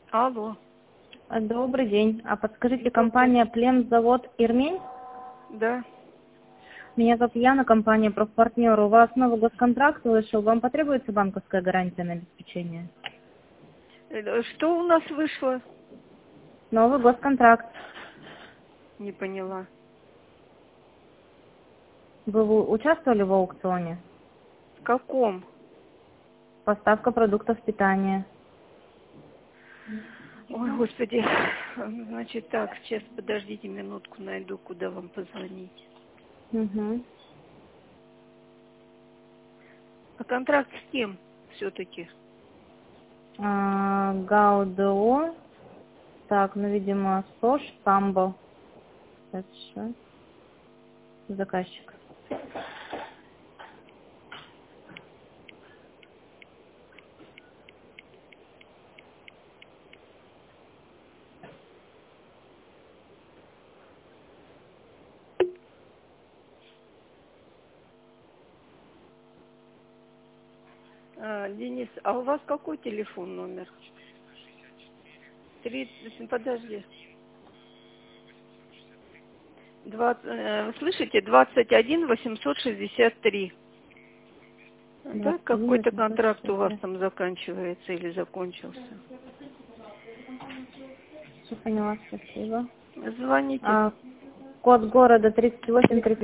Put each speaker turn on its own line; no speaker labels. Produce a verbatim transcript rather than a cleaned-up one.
Алло.
Добрый день. А подскажите,
Добрый.
компания Племзавод Ирмень?
Да.
Меня зовут Яна, компания профпартнер. У вас новый госконтракт вышел. Вам потребуется банковская гарантия на обеспечение?
Э, Что у нас вышло?
Новый госконтракт.
Не поняла.
Вы в- участвовали в аукционе?
В каком?
Поставка продуктов питания.
Ой, господи. Значит так, сейчас подождите минутку, найду, куда вам позвонить.
Угу.
А контракт с кем все-таки?
А, ГАУ-ДО. Так, ну, видимо, СОЖ, Самбо. Хорошо. Заказчик.
А, Денис, а у вас какой телефон номер? тридцать, подожди. двадцать, э, слышите, двадцать один восемьсот шестьдесят три. Да,
двадцать один
какой-то
восемьсот
контракт у
шестьдесят
вас
три.
там заканчивается или закончился.
Все поняла, спасибо.
Звоните.
А, код города тридцать восемь тридцать